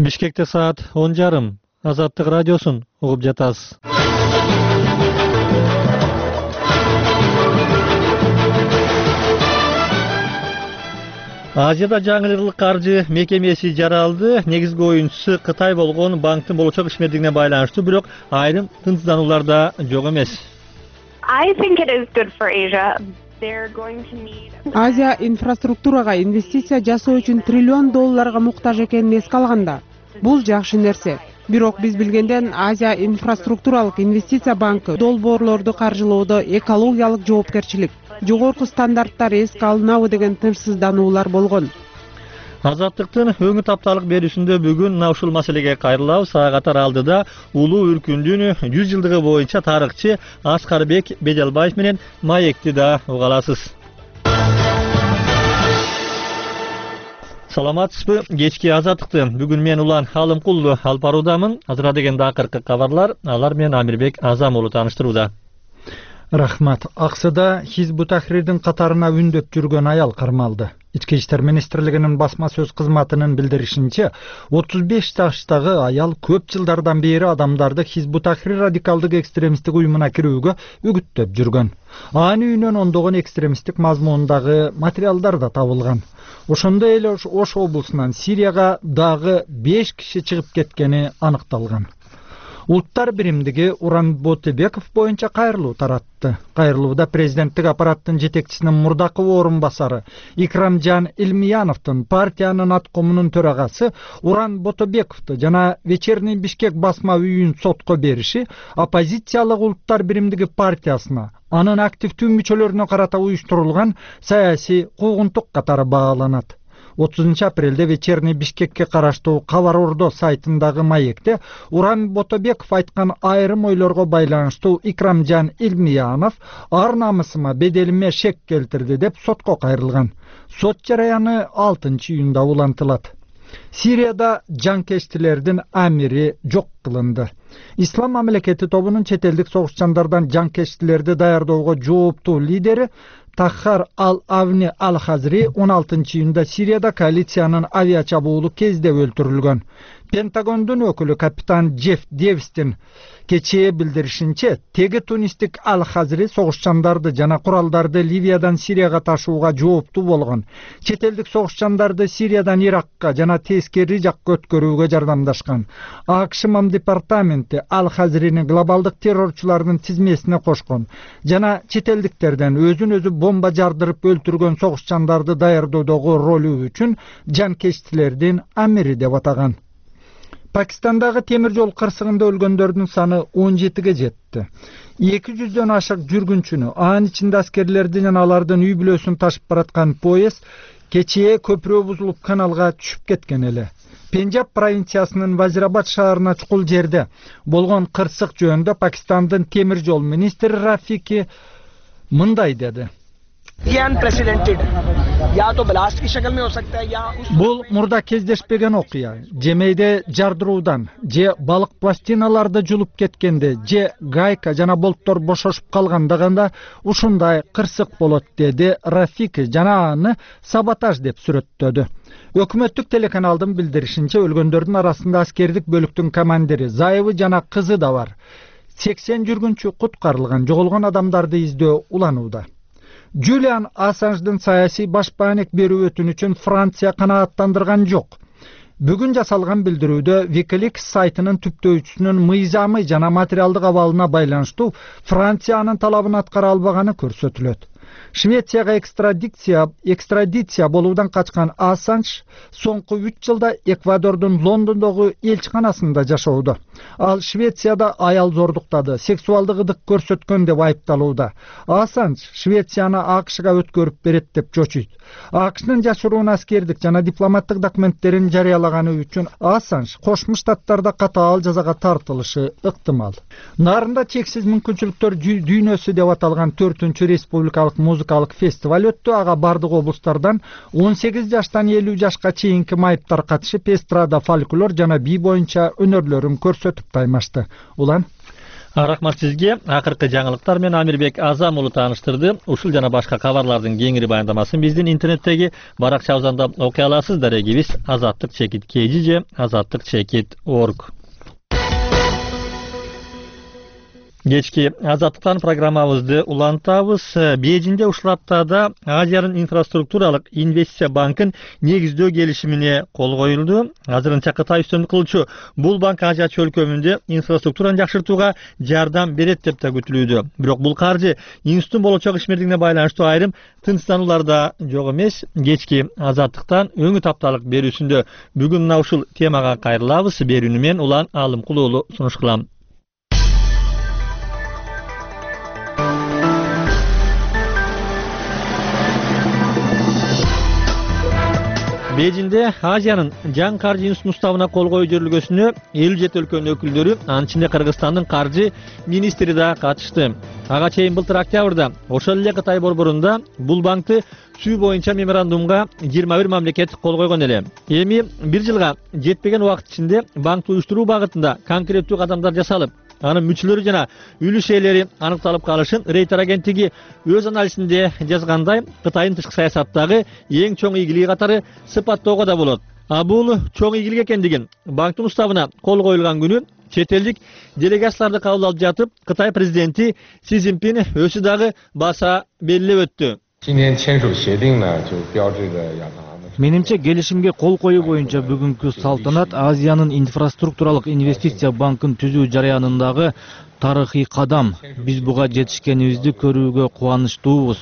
Бишкекте саат 10:30. Азаттык радиосун угуп жатасыз. Азияда жаңылык каржы мекемеси жаралды. Негизги оюнчусу Кытай болгон банктын болочок ишмердигине байланыштуу, бирок айрым тынчсыздануулар да жок эмес. I think it is good for Asia. Азия инфраструктурага инвестиция жасоо үчүн $1 триллион муктаж экенин эске алганда, бул жакшы нерсе. Бирок биз билгенден Азия инфраструктуралык инвестиция банкы долбоорлорду каржылоодо экологиялык жоопкерчилик, жогорку стандарттар эске алынабы деген тынчсыздануулар болгон. Азаттыктын өңү тапталык берүүсүндө бүгүн ушул маселеге кайрылабыз. Сагатар алдыда улуу үркүндүн 100 жылдыгы боюнча тарыхчы Аскарбек Беделбаев менен маекти да уга аласыз. Саламатсызбы? Кечки азаттыкты бүгүн мен Улан Алымкулду алып баруудамын. Азыра дегенде акыркы кабарлар, алар менен Амирбек Азам уулу тааныштырууда. Рахмат. Аксыда Хизбут Тахрирдин катарына үндөп жүргөн аял кармалды. Ички иштер министрлигинин басма сөз кызматынын билдиришинче, 35 жаштагы аял көп жылдардан бери адамдарды Хизбут Тахрир радикалдык экстремисттик уюмуна кирүүгө үгүттөп жүргөн. Анын үйүнөн ондогон экстремисттик мазмундагы материалдар да табылган. Ошондой эле Ош облусунан Сирияга дагы 5 киши чыгып кеткени аныкталган. Улуттар биримдиги Уран Ботебеков боюнча кайрылуу таратты. Кайрылууда президенттик аппараттын жетекчисинин мурдакы орун басары Икрамжан Илмияновдун партиянын аткомунун төрагасы Уран Ботебековду жана Вечерний Бишкек басма үйүн сотко бериши оппозициялык Улуттар биримдиги партиясына, анын активдүү мүчөлөрүнө карата уюштурулган саясий куугунтук катары бааланат. 30 апрелде Вечерний Бишкекке караштуу Кабар Ордо сайтындагы маекте Уран Ботебеков айткан айрым ойлорго байланыштуу Икрамжан Илмиянов ар намысыма, беделиме шек келтирди деп сотко кайрылган. Сот жараяны 6-июнда улантылат. Сирияда жанкечтилердин амири жок кылынды. Ислам мамлекети тобунун чет элдик согушчандардан жанкечтилерди даярдоого жооптуу лидери Таххар Ал-Авни Ал-Хазри 16-июнда Сирияда коалициянын авиачабуулу кезде өлтүрүлгөн. Пентагондун өкүлү капитан Джефф Девистин кечээ билдиришинче, теги тунистик Ал-Хазри согушчандарды жана куралдарды Ливиядан Сирияга ташууга жооптуу болгон. Чет элдик согушчандарды Сириядан Иракка жана тескери жакка өткөрүүгө жардамдашкан. АКШ департаменти Ал-Хазрини глобалдык террорчулардын тизмесине кошкон жана чет элдиктерден өзүн өзү бомба жардырып өлтүргөн согушчандарды даярдоодогу ролу үчүн жанкечтилердин амири деп атаган. Пакистандагы темир жол кырсыгында өлгөндөрдүн саны 17ге жетти. 200дөн ашык жүргүнчүнү, анын ичинде аскерлерди жана алардын үй бүлөсүн ташып бараткан поезд кечээ көпүрө бузулуп каналга түшүп кеткен эле. Пенджаб провинциясынын Вазирабад шаарына чукул жерде болгон кырсык жөнүндө Пакистандын темир жол министри Рафики мындай деди. Бул мурда кездешпеген окуя. Же мейде жардыруудан, же балык пластиналарды жулуп кеткенде, же гайка жана болттор бошошуп калгандагында ушундай кырсык болот, деди Рафики жана аны саботаж деп сүрөттөдү. Өкмөттүк телеканалдын билдиришинче, өлгөндөрдүн арасында аскердик бөлүктүн командири, зайыбы жана кызы да бар. 80 жүргүнчү куткарылган, жоголгон адамдарды издөө уланууда. Julian Assange'дын саясий башпаанек берүү өтүнүчүн Франция канааттандырган жок. Бүгүн жасалган билдирүүдө Wikileaks сайтынын түптөөчүсүнүн мыйзамы жана материалдык абалына байланыштуу Франциянын талабын аткара албаганы көрсөтүлөт. Швецияга экстрадиция болуудан качкан Ассанж соңку 3 жылда Эквадордун Лондондогу элчиканасында жашоодо. Ал Швецияда аял зордуктады, сексуалдык ыдык көрсөткөн деп айыпталууда. Ассанж Швецияны АКШга өткөрүп берет деп чочуйт. АКШнын жашыруун аскердик жана дипломаттык документтерин жарыялаганы үчүн Ассанж Кошмо Штаттарда катаал жазага тартылышы ыктымал. Нарында чексиз мүмкүнчүлүктөр дүйнөсү деп аталган 4-чү республикалык музыкалык фестиваль өттү. Ага бардык облустардан 18 жаштан 50 жашка чейинки майыптар катышып, эстрада, фольклор жана бий боюнча өнөрлөрүн көрсөтүп таймашты. Улан Рахмат сизге. Акыркы жаңылыктар менен Амирбек Азам уулу тааныштырды. Ушул жана башка кабарлардын кеңири баяндамасын биздин интернеттеги баракчабыздан окуй аласыз. Дарегибиз Азаттык чекит KG же Азаттык чекит org. Кечки Азаттыктан программабызды улантабыз. Бейжинде ушул аптада Азиянын инфраструктуралык инвестиция банкын негиздөө келишимине кол коюлду. Азырынча Кытай үстөмдүк кылуучу бул банк Азия чөлкөмүндө инфраструктураны жакшыртууга жардам берет деп да күтүлүүдө. Бирок бул каржы институттун болочок ишмердигине байланыштуу айрым тынчсыздануулар да жок эмес. Кечки Азаттыктан өңүт апталык берүүсүндө бүгүн мына ушул темага кайрылабыз. Берүүнү мен Улан Алымкул уулу сунуш кылам. Бейжинде Азиянын жаңы каржы институтунун уставына кол коюу жөрүлгөсүнө 57 өлкөнүн өкүлдөрү, анын ичинде Кыргызстандын каржы министри да катышты. Ага чейин былтыр октябрда ошол эле Кытай борборунда бул банкты сүү боюнча меморандумга 21 мамлекет кол койгон эле. Эми 1 жылга жетпеген убакыт ичинде банкты уюштуруу багытында конкреттүү кадамдар жасалып, анын мүчөлөрү жана үлүш ээлери аныкталып калышын Рейтер агенттиги өз анализинде жазгандай, Кытайдын тышкы саясаттагы эң чоң ийгилиги катары сыпаттоого да болот. Бул чоң ийгилик экендигин банктын уставына кол коюлган күнү чет элдик делегацияларды кабыл алып жатып, Кытай президенти Си Цзиньпин өзү дагы баса белгилеп өттү. Менимче келишимге кол коюу боюнча бүгүнкү салтанат Азиянын инфраструктуралык инвестиция банкын түзүү жараянындагы тарыхый кадам. Биз буга жетишкенибизди көрүүгө кубанычтуубуз.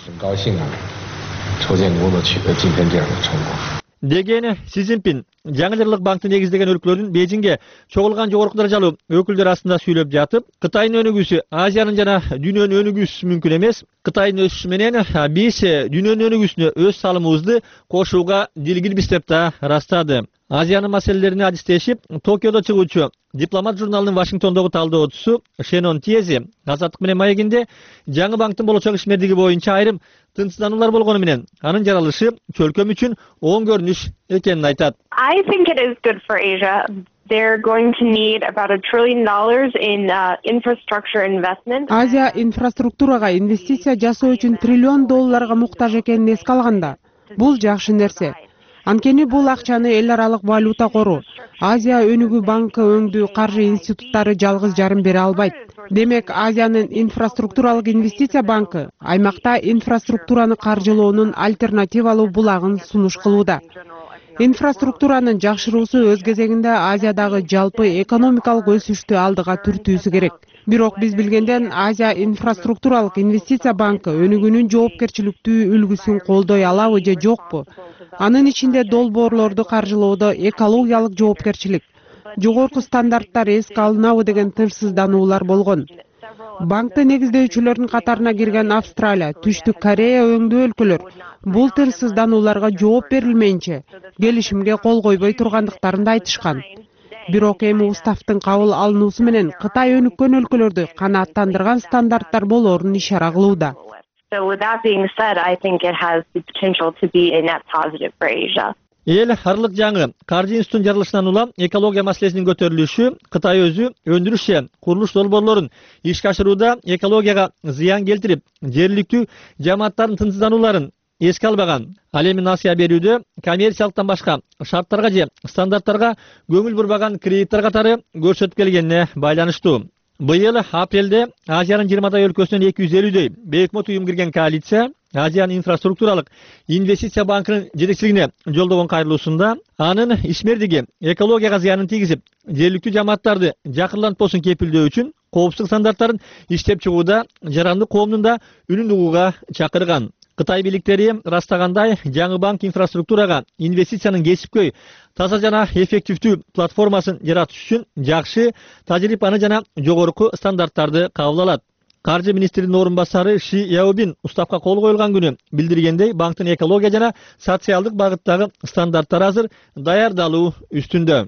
Деген Си Цзиньпин жаңы жырлык банкты негиздеген өлкөлөрдүн Бейжиңге чогулган жогорку даражалуу өкүлдөр астында сүйлөп жатып, Кытайдын өнүгүүсү Азиянын жана дүйнөнүн өнүгүүсү мүмкүн эмес. Кытайдын өсүшү менен биз дүйнөнүн өнүгүүсүнө өз салымыбызды кошууга дилгирбиз деп да ырастады. Азиянын маселелерине адистешип, Токиодо чыгуучу Дипломат журналынын Вашингтондогу талдоочусу Шенон Тиези Азаттык менен маегинде жаңы банктын болочок ишмердиги боюнча айрым тынчсыздануулар болгону менен анын жаралышы чөлкөм үчүн оң көрүнүш экенин айтат. I think it is good for Asia. They're going to need about $1 trillion in infrastructure investment. Азия инфраструктурага инвестиция жасоо үчүн $1 триллион муктаж экенин эске алганда, бул жакшы нерсе. Анткени бул акчаны эл аралык валюта кору, Азия өнүгүү банкы өңдүү каржы институттары жалгыз жарым бере албайт. Демек, Азиянын инфраструктуралык инвестиция банкы аймакта инфраструктураны каржылоонун альтернативалуу булагын сунуш кылууда. Инфраструктуранын жакшыруусу өз кезегинде Азиядагы жалпы экономикалык өсүштү алдыга түртүүсү керек. Бирок биз билгенден Азия инфраструктуралык инвестиция банкы өнүгүүнүн жоопкерчиликтүү үлгүсүн колдой алабы же жокпу? Анын ичинде долбоорлорду каржылоодо экологиялык жоопкерчилик, жогорку стандарттар эске алынабы деген тынчсыздануулар болгон. Банкты негиздөөчүлөрдүн катарына кирген Австралия, Түштүк Корея өңдүү өлкөлөр бул тынчсызданууларга жооп берилмейинче келишимге кол койбой тургандыктарын да айтышкан. Бирок эми уставдын кабыл алынуусу менен Кытай өнүккөн өлкөлөрдү канааттандырган стандарттар болоорун ишара кылууда. So with that being said, I think it has the potential to be a net positive for Asia. Эл аралык жаңы каржы институтунун жарылышынан улам экология маселесинин көтөрүлүшү, Кытай өзү өндүрүш же курулуш долбоорлорун ишке ашырууда экологияга зыян келтирип, жергиликтүү жамааттардын тынчсызданууларын эске албаган. Ал эми насыя берүүдө коммерциялыктан башка шарттарга же стандарттарга көңүл бурбаган кредиттер катары көрсөтүп келгенине байланыштуу. Быйыл апрелде Азиянын 20 өлкөсүнөн 250дөй бейөкмөт уюм кирген коалиция Азиянын инфраструктуралык инвестиция банкынын жетекчилигине жолдогон кайрылуусунда анын ишмердиги экологияга зыянын тийгизип, жергиликтүү жамааттарды жакырлантпосун кепилдөө үчүн коопсуздук стандарттарын иштеп чыгууда жарандык коомдун да үнүн угууга чакырган. Кытай бийликтери растагандай, жаңы банк инфраструктурага инвестициянын кесипкөй, таза жана эффективдүү платформасын жаратыш үчүн жакшы тажрыйбаны жана жогорку стандарттарды кабыл алат. Каржы министринин орун басары Ши Яобин уставга кол коюлган күнү билдиргендей, банктын экология жана социалдык багыттагы стандарттары азыр даярдалуу үстүндө.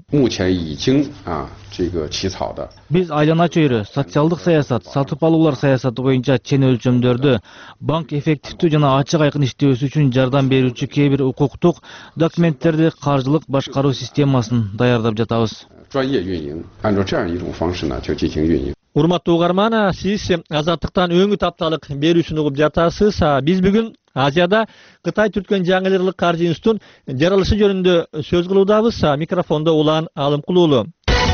Биз айлана чөйрө, социалдык саясат, сатып алуулар саясаты боюнча чен өлчөмдөрдү, банк эффективдүү жана ачык айкын иштөөсү үчүн жардам берүүчү кээ бир укуктук документтерди каржылык башкаруу системасын даярдап жатабыз. Урматтуу угарман, сиз Азаттыктан өңү тапталык берүүсүн угуп жатасыз. Биз бүгүн Азияда Кытай түрткөн жаңы каржы институтунун жаралышы жөнүндө сөз кылуудабыз. Микрофондо Улан Алымкулуулу.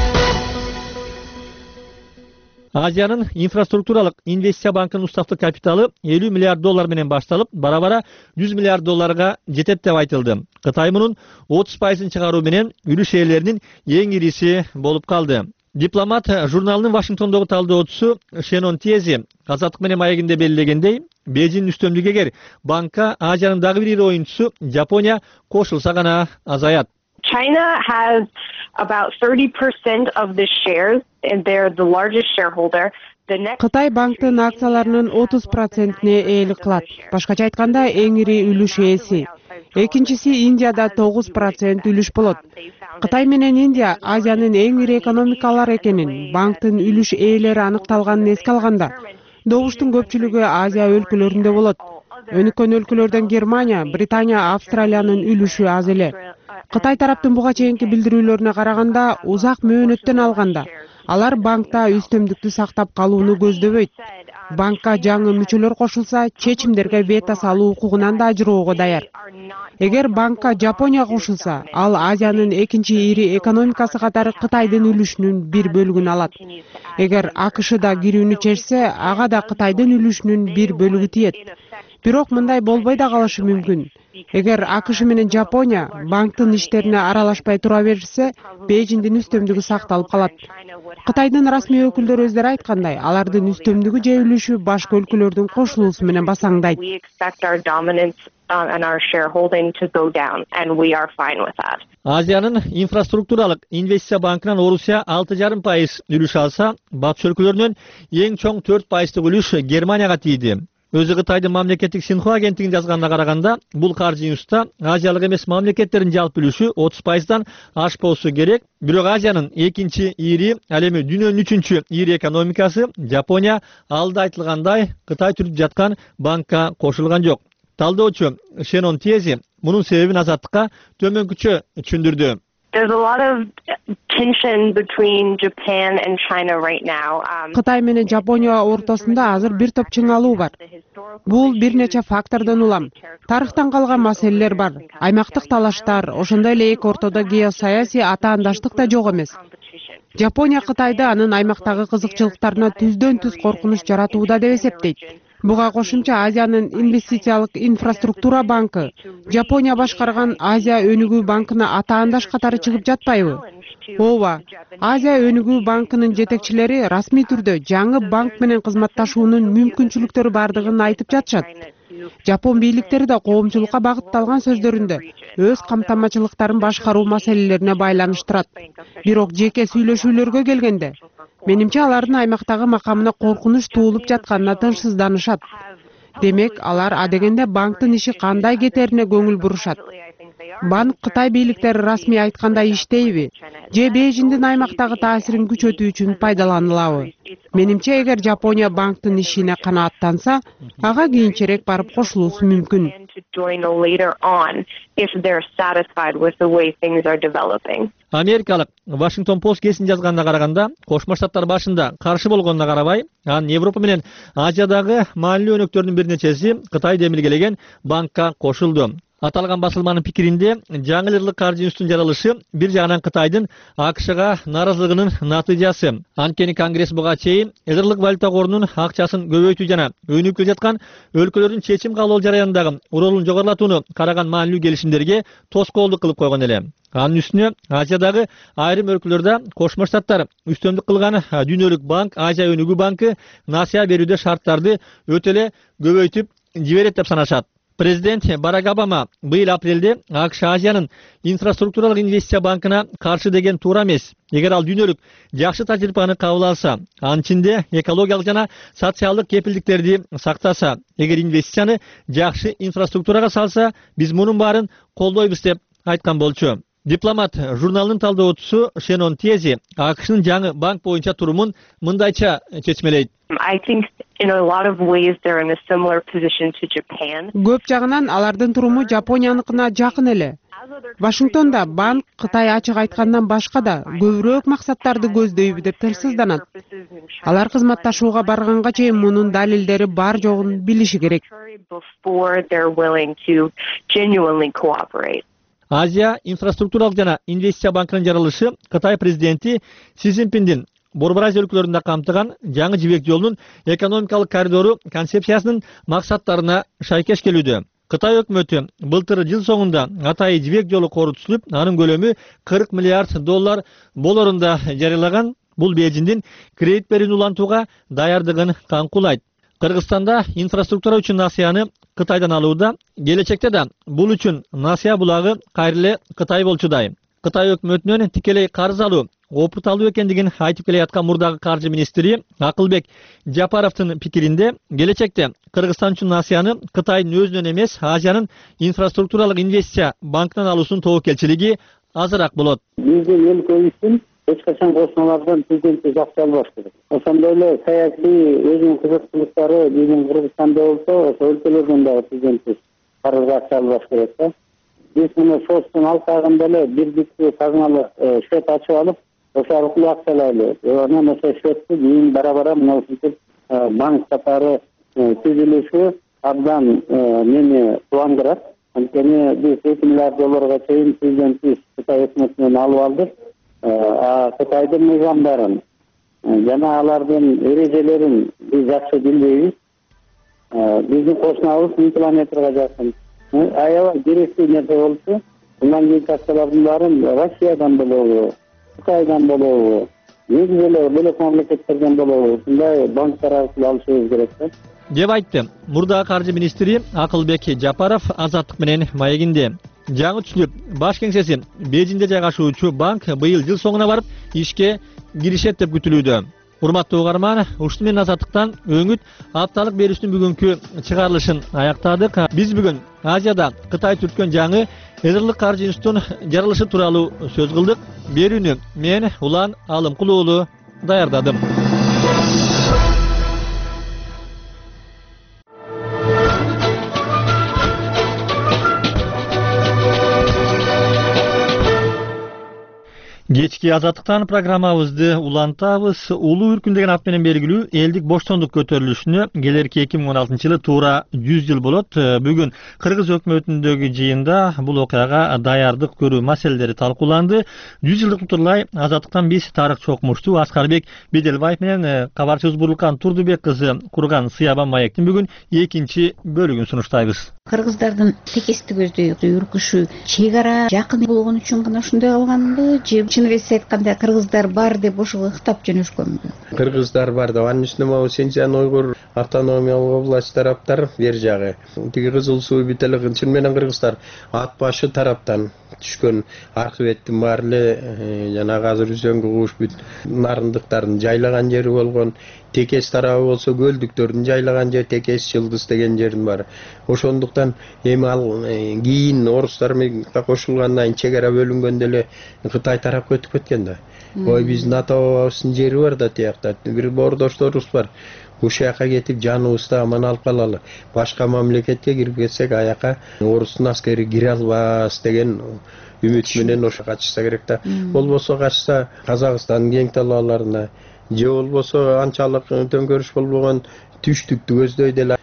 Азиянын инфраструктуралык инвестиция банкынын уставдык капиталы 50 миллиард доллар менен башталып, бара-бара 100 миллиард долларга жетет деп айтылды. Кытай мунун 30% чыгаруу менен үлүш ээлеринин эң ириси болуп калды. Дипломат журналынын Вашингтондогу талдоочусу Шенон Тези Азаттык менен маегинде белгилегендей, Бейжиңдин үстөмдүгү эгер банкка Азиянын дагы бир ири оюнчусу Жапония кошулса гана азаят. China has about 30% of the shares, and they're the largest shareholder. Кытай банктын акцияларынын 30%-не ээлик кылат. Башкача айтканда, эң ири үлүш ээси. Экинчиси Индияда 9% үлүш болот. Кытай менен Индия Азиянын эң ири экономикалар экенин, банктын үлүш ээлери аныкталганын эске алганда, добуштун көпчүлүгү Азия өлкөлөрүндө болот. Өнүккөн өлкөлөрдөн Германия, Британия, Австралиянын үлүшү аз эле. Кытай тараптын буга чейинки билдирүүлөрүнө караганда, узак мөөнөттөн алганда, алар банкта үстөмдүктү сактап калууну көздөбөйт. Банкка жаңы мүчөлөр кошулса, чечимдерге вето салуу укугунан да ажыроого даяр. Эгер банкка Жапония кошулса, ал Азиянын экинчи ири экономикасы катары Кытайдын үлүшүнүн бир бөлүгүн алат. Эгер АКШ да кирүүнү чечсе, ага да Кытайдын үлүшүнүн бир бөлүгү тиет. Бирок мындай болбой да калышы мүмкүн. Эгер АКШ менен Жапония банктын иштерине аралашпай тура берсе, Бейжиңдин үстөмдүгү сакталып калат. Кытайдын расмий өкүлдөрү өздөрү айткандай, алардын үстөмдүгү же үлүшү башка өлкөлөрдүн кошулуусу менен басаңдайт. Азиянын инфраструктуралык инвестиция банкынан Орусия 6,5% үлүш алса, батыш өлкөлөрүнөн эң чоң 4% үлүш Германияга тийди. Өзү Кытайдын мамлекеттик Синхуа агенттигинин жазганына караганда, бул каржы института Азиялык эмес мамлекеттердин жалпы үлүшү 30%дан ашпоосу керек. Бирок Азиянын экинчи ири, ал эми дүйнөнүн 3-чү ири экономикасы Жапония алда айтылгандай Кытай түртүп жаткан банкка кошулган жок. Талдоочу Шенон Тези мунун себебин Азаттыкка төмөнкүчө түшүндүрдү. There's a lot of tension between Japan and China right now. Кытай менен Жапония ортосунда азыр бир топ чыңалуу бар. Бул бир нече фактордон улам. Тарыхтан калган маселелер бар. Аймактык талаштар, ошондой эле эки ортодо геосаясий атаандаштык да жок эмес. Жапония Кытайды анын аймактагы кызыкчылыктарына түздөн-түз коркунуч жаратууда деп эсептейт. Буга кошумча Азиянын инвестициялык инфраструктура банкы Жапония башкарган Азия өнүгүү банкына атаандаш катары чыгып жатпайбы? Ооба, Азия өнүгүү банкынын жетекчилери расмий түрдө жаңы банк менен кызматташуунун мүмкүнчүлүктөрү бардыгын айтып жатышат. Жапон бийликтери да коомчулукка багытталган сөздөрүндө өз камтамачылыктарын башкаруу маселелерине байланыштырат. Бирок жеке сүйлөшүүлөргө келгенде, менимче алардын аймактагы макамына коркунуч туулуп жатканына тынчсызданышат. Демек, алар адегенде банктын иши кандай кетерине көңүл бурушат. Банк Кытай бийликтери расмий айткандай иштейби? Же Бейжиңдин аймактагы таасирин күчөтүү үчүн пайдаланылабы? Менимче, эгер Жапония банктын ишине канааттанса, ага кийинчерээк барып кошулуусу мүмкүн. Америкалык Вашингтон Пост гезитинин жазганына караганда, Кошмо Штаттар башында каршы болгонуна карабай, анын Европа менен Азиядагы маанилүү өнөктөрдүн бир нечеси Кытай демилгелеген банкка кошулду. Аталган басылманын пикиринде, жаңы каржы институтунун жаралышы бир жагынан Кытайдын АКШга нааразылыгынын натыйжасы. Анткени Конгресс буга чейин Эдерлик валюта корунун акчасын көбөйтүү жана өнүгүп келе жаткан өлкөлөрдүн чечим кабыл жараянындагы ролун жогорулатууну караган маанилүү келишимдерге тоскоолдук кылып койгон эле. Анын үстүнө Азиядагы айрым өлкөлөрдө Кошмо Штаттар үстөмдүк кылган Дүйнөлүк банк, Азия өнүгүү банкы насыя берүүдө шарттарды өтө эле көбөйтүп жиберет деп санашат. Президент Барак Обама быйыл апрелде АКШ Азиянын инфраструктуралык инвестиция банкына каршы деген туура эмес. Эгер ал дүйнөлүк жакшы тажрыйбаны кабыл алса, анын ичинде экологиялык жана социалдык кепилдиктерди сактаса, эгер инвестицияны жакшы инфраструктурага салса, биз мунун баарын колдойбуз деп айткан болчу. Дипломат журналынын талдоочусу Шенон Тези АКШнын жаңы банк боюнча турумун мындайча чечмелейт. I think in a lot of ways they're in a similar position to Japan. Көп жагынан алардын туруму Жапонияныкына жакын эле. Вашингтонда банк Кытай ачык айткандан башка да көбүрөөк максаттарды көздөйбү деп тилсизданат. Алар кызматташууга барганга чейин мунун далилдери бар жогун билиши керек. Before they're willing to genuinely cooperate. Азия инфраструктуралык жана инвестиция банкынын жарылышы Кытай президенти Си Цзиньпиндин Борбор Азия өлкөлөрүндө камтыган жаңы жибек жолунун экономикалык коридору концепциясынын максаттарына шайкеш келүүдө. Кытай өкмөтү былтыр жыл соңунда Атайы жибек жолу кору түзүлүп, анын көлөмү $40 миллиард болорун да жарыялаган. Бул Бейжиңдин кредит берүүнү улантууга даярдыгын каңкулайт. Кыргызстанда инфраструктура үчүн насыяны Кытайдан алууда, келечекте да бул үчүн насыя булагы кайрыле Кытай болчудай. Кытай өкмөтүнөн тикелей карыз алуу опурталуу экендигин айтып келе аткан мурдагы каржы министри Акылбек Жапаровдун пикиринде, келечекте Кыргызстан үчүн насыяны Кытайдын өзүнөн эмес, Азиянын инфраструктуралык инвестиция банкынан алуусунун тобокелчилиги азыраак болот. Биздин өлкө үчүн эч качан кошуналардан президентти жакшы албаш керек. Ошондой эле саясий өзүнүн кызыкчылыктары биздин Кыргызстанда болсо, ошо өлкөлөрдөн дагы президентти карызга акча албаш керек да. Биз муну шоттун алкагында эле бир бүткү казыналык счет ачып алып, ошо аркылуу акча алалы. Анан ошо счетту кийин бара мына ушинтип банк катары түзүлүшү абдан мени кубандырат. Анткени биз $2 миллиард чейин президентти Кытай өкмөтүнөн алып алдык. Кытайдын мыйзамдарын жана алардын эрежелерин биз жакшы билбейбиз. Биздин кошунабыз 1000 километрге жакын. Аябай керектүү нерсе болчу. Мындан кийинки акчалардын баарын Россиядан болобу, Кытайдан болобу, негизи эле бөлөк мамлекеттерден болобу, ушундай банктар аркылуу алышыбыз керек да. Деп айтты мурдагы каржы министри Акылбек Жапаров Азаттык менен маегинде. Жаңы түзүлүп баш кеңсеси Бейжиңде жайгашуучу банк быйыл жыл соңуна барып ишке киришет деп күтүлүүдө. Урматтуу угарман, ушуну менен Азаттыктан өңүт апталык берүүсүнүн бүгүнкү чыгарылышын аяктадык. Биз бүгүн Азияда Кытай түрткөн жаңы Эзерлик каржы институтунун жарылышы тууралуу сөз кылдык. Берүүнү мен Улан Алымкул уулу даярдадым. Кечки Азаттыктан программабызды улантабыз. Улуу үркүн деген ат менен белгилүү элдик боштондук көтөрүлүшүнө келерки 2016-жылы туура 100 жыл болот. Бүгүн Кыргыз өкмөтүндөгү жыйында бул окуяга даярдык көрүү маселелери талкууланды. 100 жылдык утурлай Азаттыктан биз тарыхчы окумуштуу Аскарбек Беделбаев менен кабарчыбыз Бурлукан Турдубек кызы курган Сыябан маектин бүгүн экинчи бөлүгүн сунуштайбыз. Кыргыздардын текести көздөй үркүшү чек ара жакын болгон үчүн гана ушундай кылганбы же чыныбезин айтканда кыргыздар бар деп ошого ыктап жөнөшкөнбү? Кыргыздар бар да анын үстүнө могу Синчжан уйгур автономиялык область тараптар бер жагы. Тиги Кызыл суу бүт эле чын менен кыргыздар ат башы тараптан түшкөн архиветтин баары эле жанагы азыр үзөңгү кууш бүт нарындыктардын жайлаган жери болгон. Текес тарабы болсо көлдүктөрдүн жайлаган жери Текес Жылдыз деген жердин бар. Ошондуктан эми ал кийин орустар менен кошулгандан кийин чек ара бөлүнгөндө эле Кытай тарапка өтүп кеткен да. Ой биздин ата бабабыздын жери бар да тиякта. Бир боордошторубуз бар. Ушул жака кетип жаныбызды аман алып калалы. Башка мамлекетке кирип кетсек аяка орустун аскери кире албас деген үмүт менен ошо качышса керек да. Болбосо качса Казакстандын кең талааларына же болбосо анчалык төңкөрүш болбогон түштүктү көздөйдү эле.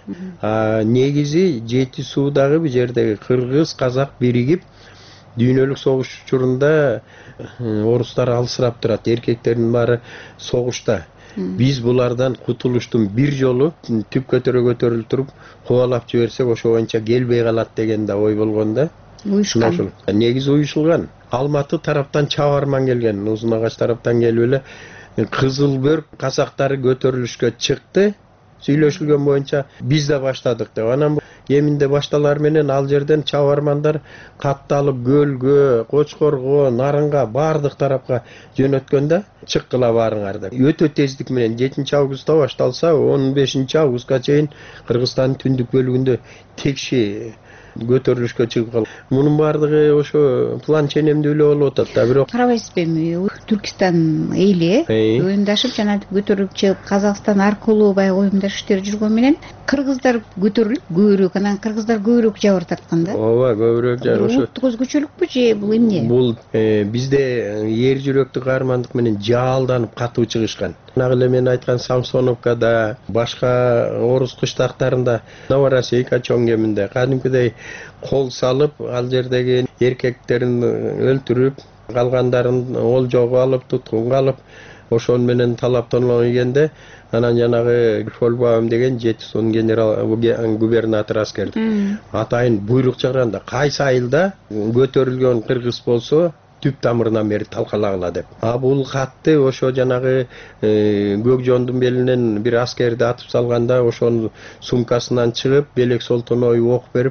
Негизи Жети суудагы бул жердеги кыргыз, казак биригип дүйнөлүк согуш учурунда орустар алысырап турат. Эркектердин баары согушта. Биз булардан кутулуштун бир жолу түп көтөрүлүп туруп кубалап жиберсек ошо боюнча келбей калат деген да ой болгон да. Уюшкан. Негизи уюшулган. Алматы тараптан чабарман келген, Узун Агач тараптан келип эле Кызыл Бөрк казактары көтөрүлүшкө чыкты. Сүйлөшүлгөн боюнча биз да баштадык деп. Анан эминде башталар менен ал жерден чабармандар катталып Көлгө, Кочкорго, Нарынга бардык тарапка жөнөткөндө чыккыла баарыңар деп. Өтө тездик менен 7-августта башталса 15-августка чейин Кыргызстандын түндүк бөлүгүндө текши көтөрүлүшкө чыгып калган. Мунун баардыгы ошо план ченемдүү эле болуп атат да, бирок карабайсызбы эми Түркистан эли уюмдашып жана көтөрүлүп чыгып Казакстан аркылуу баягы уюмдаш иштер жүргөн менен кыргыздар көтөрүлүп көбүрөөк, анан кыргыздар көбүрөөк жабыр тарткан да. Ооба, көбүрөөк жабыр. Ошо улуттук өзгөчөлүкпү же бул эмне? Бул бизде эр жүрөктүк каармандык менен жаалданып катуу чыгышкан. Нагы эле мен айткан Самсоновкада, башка орус кыштактарында, Новороссийка чоң кеминде кадимкидей кол салып, ал жердеги эркектерин өлтүрүп, калгандарын олжого алып, туткунга алып, ошон менен талаптанып келгенде, анан жанагы Фольбаум деген Жетисун генерал губернатор аскерди атайын буйрук чыгарганда, кайсы айылда көтөрүлгөн кыргыз болсо түп тамырынан бери талкалагыла деп. Бул катты ошо жанагы Көкжондун белинен бир аскерди атып салганда, ошонун сумкасынан чыгып, Белек Солтоной ок берип,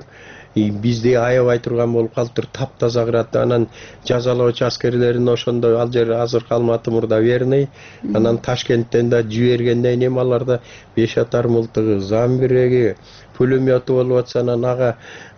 бизди аябай турган болуп калыптыр, таптаза кыратты. Анан жазалоочу аскерлерин ошондо ал жер азыркы Алматы мурда Верный, анан Ташкенттен да жибергенден кийин аларда 5,5 мылтыгы, замбиреги, пулемету болуп атса, анан ага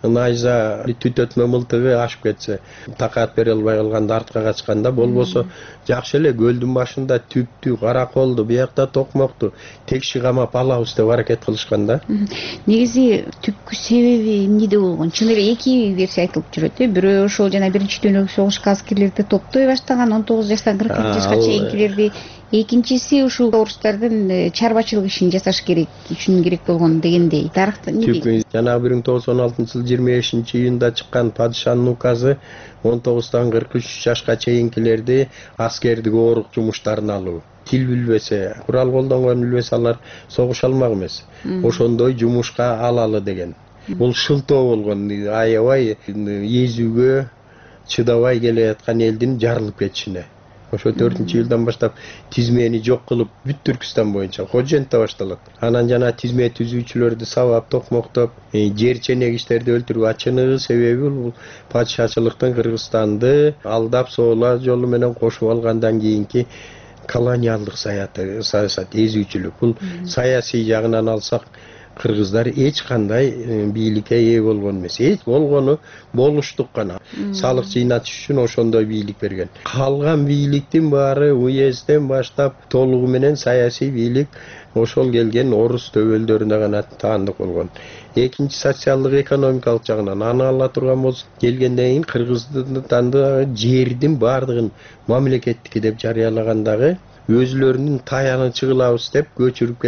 найза түтөтмө мылтыгы ашып кетсе, такат бере албай калганда артка качканда, болбосо жакшы эле көлдүн башында түптү, караколду, биякта токмокту текши камап алабыз деп аракет кылышкан да. Негизи түпкү себеби эмнеде болгон? Чын эле эки версия айтылып жүрөт. Бирөө ошол жана Биринчи дүйнөлүк согушка аскерлерди топтой баштаган 19 жаштан 42 жашка чейинкилерди. Экинчиси ушул орустардын чарбачылык ишин жасаш керек үчүн керек болгон дегендей. Тарыхта эмне? Жанагы 1916-жыл 25-июнда чыккан падышанын указы 19-тан 43 жашка чейинкилерди аскердик оорук жумуштарына алуу. Тил билбесе, курал колдонгон билбесе, алар согуша алмак эмес. Ошондой жумушка алалы деген. Бул шылтоо болгон, аябай эзүүгө чыдабай келе аткан элдин жарылып кетишине. Ошо 4-жылдан баштап тизмени жок кылып, бүт Түркистан боюнча Ходжентте башталат. Анан жана тизме түзүүчүлөрдү сабап, токмоктоп, жер ченегичтерди өлтүрүү ачыныгы себеби бул падышачылыктын Кыргызстанды алдап соола жолу менен кошуп алгандан кийинки колониалдык саясат, эзүүчүлүк. Бул саясий жагынан алсак, кыргыздар эч кандай бийликке ээ болгон эмес. Эч болгону болуштук гана. Салык жыйнатыш үчүн ошондой бийлик берген. Калган бийликтин баары уезден баштап толугу менен саясий бийлик ошол келген орус төбөлдөрүнө гана таандык болгон. Экинчи социалдык экономикалык жагынан аны ала турган болсо, келгенден кийин Кыргызстандагы жердин баардыгын мамлекеттики деп жарыялагандагы өзүлөрүнүн таянычы кылабыз деп көчүрүп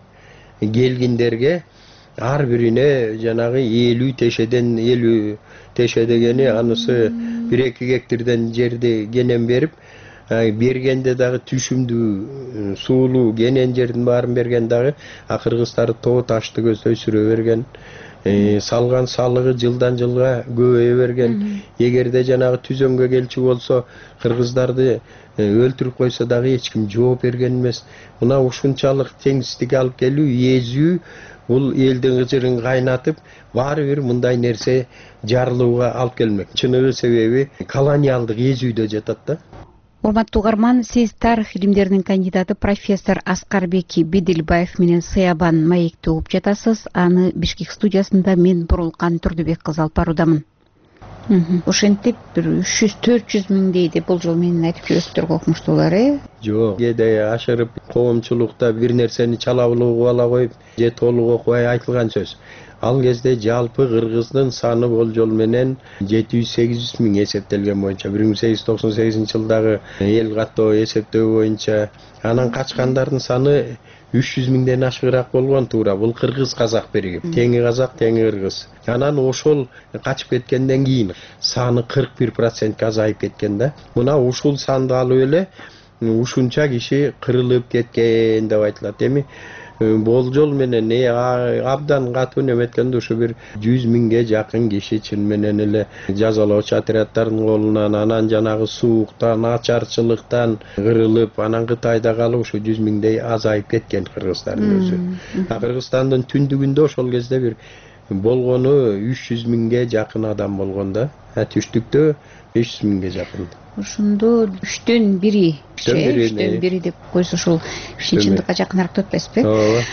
келгендерге ар бирине жанагы 50 теше дегени анысы 1-2 гектардан жерди кенен берип, бергенде дагы түшүмдүү суулуу кенен жердин баарын берген дагы кыргыздар тоо ташты көздөй сүрө берген. Салган салыгы жылдан жылга көбөйө берген. Эгерде жанагы түзөмгө келчү болсо, кыргыздарды өлтүрүп койсо дагы эч ким жооп берген эмес. Мына ушунчалык теңсиздик алып келүү, эзүү, бул элдин кыжырын кайнатып, баары бир мындай нерсе жарылууга алып келмек. Чыныгы себеби колониалдык эзүүдө жатат да. Урматтуу угарман, сиз тарых илимдеринин кандидаты профессор Аскарбек Беделбаев менен Сыябан маекти угуп жатасыз. Аны Бишкек студиясында мен Бурулкан Турдубек кызы алып баруудамын. Ошентип бир 300-400 миңдей деп болжол менен айтып жүрөсүздөр го, окумуштуулар, Жок, кээде ашырып коомчулукта бир нерсени чалабылууга ала коюп, же толук окубай айтылган сөз. Ал кезде жалпы кыргыздын саны болжол менен 700-800 миң эсептелген боюнча, 1898-жылдагы эл каттоо эсептөө боюнча, анан качкандардын саны 300 миңден ашыгыраак болгон туура. Бул кыргыз казак биригип, теңи казак, теңи кыргыз. Анан ошол качып кеткенден кийин саны 41% азайып кеткен да. Мына ушул санды алып эле ушунча киши кырылып кеткен деп айтылат. Эми болжол менен абдан катуу неметкенде ушу бир 100 миңге жакын киши чын менен эле жазалоочу отряддардын колунан, анан жанагы сууктан, ачарчылыктан кырылып, анан Кытайда калып ушу 100 миңдей азайып кеткен кыргыздардын өзү. Кыргызстандын түндүгүндө ошол кезде бир болгону 300 миңге жакын адам болгон да. Түштүктө 500 миңге жакын. Ошондо 3-төн 1 деп койсо ушул чындыкка жакыныраак деп атпайсызбы?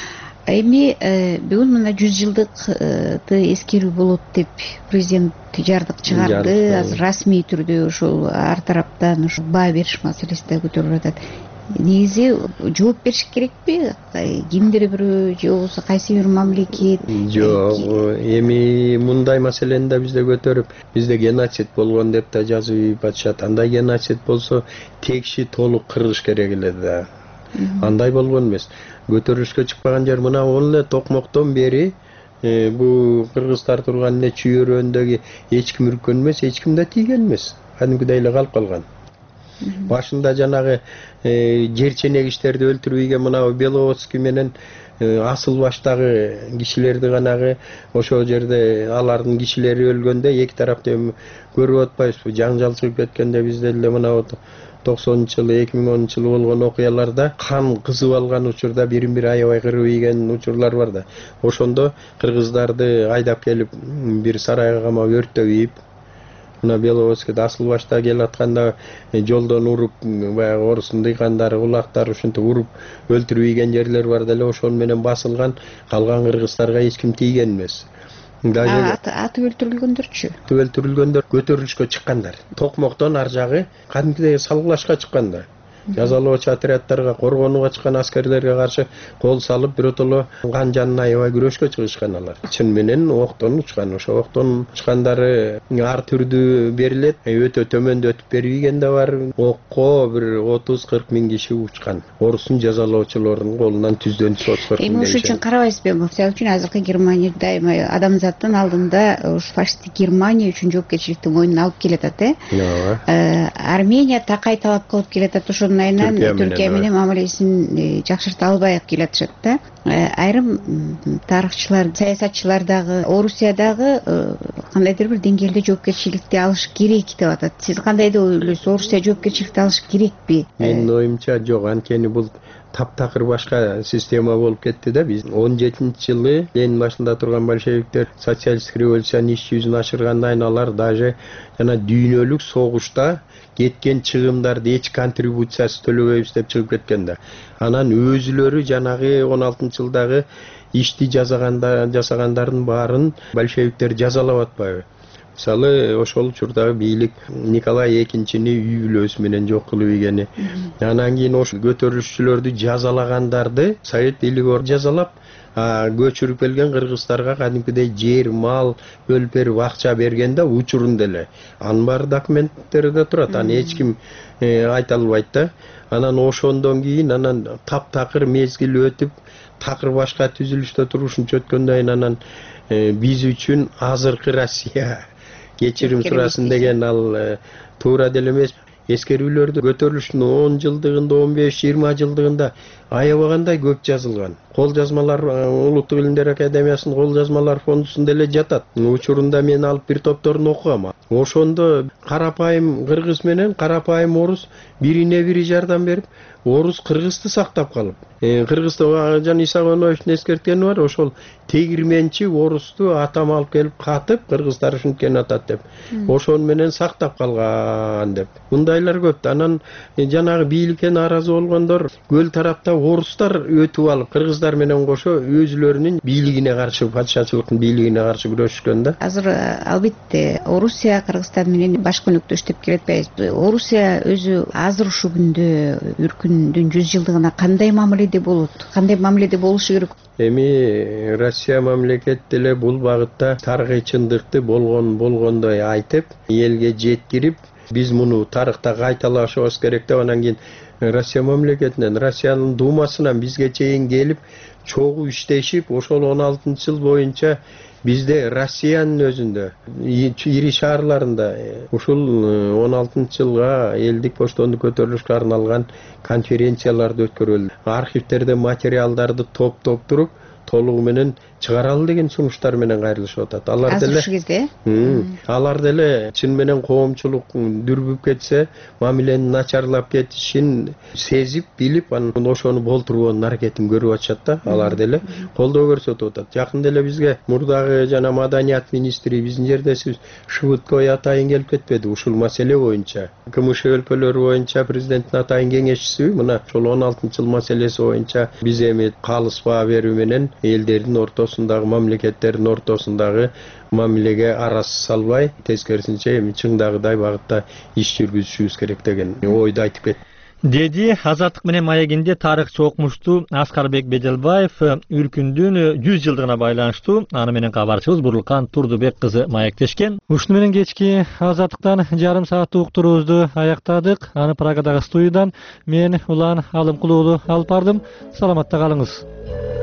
Эми бүгүн мына 100 жылдыкты эскерүү болот деп президент жардык чыгарды. Азыр расмий түрдө ошол ар тараптан ошо баа бериш маселеси да көтөрүлүп атат. Негизи жооп бериш керекпи? Кимдир бирөө же болбосо кайсы бир мамлекет? Жок, эми мындай маселени да бизде көтөрүп, бизде геноцид болгон деп да жазып атышат. Андай геноцид болсо текши толук кыргыш керек эле да. Андай болгон эмес. Көтөрүлүшкө чыкпаган жер мына эле токмоктон бери бу кыргыздар турган эле чүйөрөндөгү эч ким үрккөн эмес, эч ким да тийген эмес. Кадимкидей эле калып калган. Башында жанагы жерченегичтерди өлтүрүүгө мына Беловодский менен асыл баштагы кишилерди ганагы ошол жерде алардын кишилери өлгөндө эки тарапты көрүп атпайбызбы? Жаңжал чыгып кеткенде бизде эле мына 90-жылы 2010-жылы болгон окуяларда кан кызып алган учурда бирин-бири аябай кырып ийген учурлар бар да. Ошондо кыргыздарды айдап келип бир сарайга камап өрттөп ийип, мына Беловодскийде асыл башта келатканда жолдон уруп, баягы орустун дыйкандары, кулактары ушинтип уруп өлтүрүп ийген жерлер бар деле. Ошол менен басылган, калган кыргыздарга эч ким тийген эмес. Атып өлтүрүлгөндөрчү? Өлтүрүлгөндөр көтөрүлүшкө чыккандар. Токмоктон ар жагы кадимкидей салгылашка чыккандар. Жазалоочу отряддарга, коргонууга чыккан аскерлерге каршы кол салып, биротоло кан жанына аябай күрөшкө чыгышкан алар. Чын менен октон учкан. Ошо октон учкандары ар түрдүү берилет. Өтө төмөндөтүп берилген да бар. Окко бир 30-40 миң киши учкан. Орустун жазалоочулорунун колунан түздөн соцкор. Эми ошол үчүн карабайсызбы? Мисалы үчүн азыркы Германия дайыма адамзаттын алдында ушу фашисттик Германия үчүн жоопкерчиликти мойнуна алып келатат, Армения такай талап кылып келатат. Ошонун айынан Түркия менен мамилесин жакшырта албай келатышат да. Айрым тарыхчылар, саясатчылар дагы Орусиядагы кандайдыр бир деңгээлде жоопкерчиликти алыш керек деп атат. Сиз кандай деп ойлойсуз? Орусия жоопкерчиликти алыш керекпи? Менин оюмча жок, анткени бул таптакыр башка система болуп кетти да. Биз 17-жылы Ленин башында турган большевиктер социалисттик революциянын иш жүзүн ашыргандан алар даже жана дүйнөлүк согушта кеткен чыгымдарды эч контрибуциясы төлөбөйбүз деп чыгып кеткен да. Анан өзүлөрү жанагы 16-жылдагы ишти жасагандардын баарын большевиктер жазалап атпайбы? Мисалы, ошол учурдагы бийлик Николай II үй бүлөсү менен жок кылып ийгени. Анан кийин ошол көтөрүлүшчүлөрдү жазалагандарды Совет бийлиги жазалап, көчүрүп келген кыргыздарга кадимкидей жер, мал бөлүп берип акча бергенде учурунда эле. Анын баары документтерде турат, аны эч ким айта албайт да. Анан ошондон кийин анан таптакыр мезгил өтүп, такыр башка түзүлүштө турушунча өткөндөн кийин анан биз үчүн азыркы Россия кечирим сурасын деген ал туура деле эмес. Эскерүүлөрдү көтөрүлүштүн 10 жылдыгында, 15-20 жылдыгында аябагандай көп жазылган. Кол жазмалар Улуттук илимдер академиясынын кол жазмалар фондусунда эле жатат. Учурунда мен алып бир топторун окугам. Ошондо карапайым кыргыз менен карапайым орус бирине бири жардам берип, орус кыргызды сактап калып. Кыргызды Жан Исагоновичтин эскерткени бар, ошол тегирменчи орусту атам алып келип катып, кыргыздар ушинткен атат деп. Ошон менен сактап калган деп. Мындайлар көп. Анан жанагы бийликке нааразы болгондор көл тарапта орустар өтүп алып, кыргыздар менен кошо өзүлөрүнүн бийлигине каршы, падышачылыктын бийлигине каршы күрөшкөн да. Азыр албетте Орусия Кыргызстан менен баш көнөктөш деп келетпейбизби? Орусия өзү азыр ушул күндө үркүндүн 100 жылдыгына кандай мамиледе болот? Кандай мамиледе болушу керек? Эми Россия мамлекет деле бул багытта тарыхый чындыкты болгондой айтып, элге жеткирип, биз муну тарыхта кайталашыбыз керек деп анан кийин Россия мамлекетинен, Россиянын Думасынан бизге чейин келип, чогуу иштешип, ошол 16-жыл боюнча бизде Россиянын өзүндө, ири шаарларында ушул 16-жылга элдик боштондук көтөрүлүшкө арналган конференцияларды өткөрүлдү. Архивтерде материалдарды топтоп туруп, толугу менен чыгаралы деген сунуштар менен кайрылышып атат. Алар деле чын менен коомчулук дүрбүп кетсе, мамилени начарлап кетишин сезип, билип, анан ошону болтургонун аракетин көрүп атышат да. Алар деле колдоо көрсөтүп атат. Жакын деле бизге мурдагы жана маданият министри биздин жердесибиз Шыбыткой атайын келип кетпеди ушул маселе боюнча. КМШ өлкөлөрү боюнча президенттин атайын кеңешчиси, мына ошол 16-жыл маселеси боюнча биз эми калыс баа берүү менен элдердин ортосундагы, мамлекеттердин ортосундагы мамилеге арас салбай, тескерисинче эми чыңдагыдай багытта иш жүргүзүшүбүз керек деген ойду айтып кетти. Деди Азаттык менен маегинде тарыхчы окумуштуу Аскарбек Беделбаев үркүндүн 100 жылдыгына байланыштуу аны менен кабарчыбыз Бурлукан Турдубек кызы маектешкен. Ушуну менен кечки Азаттыктан жарым сааттык уктуруубузду аяктадык. Аны Прагадагы студиядан мен Улан Алымкулуу алып бардым. Саламатта калыңыз.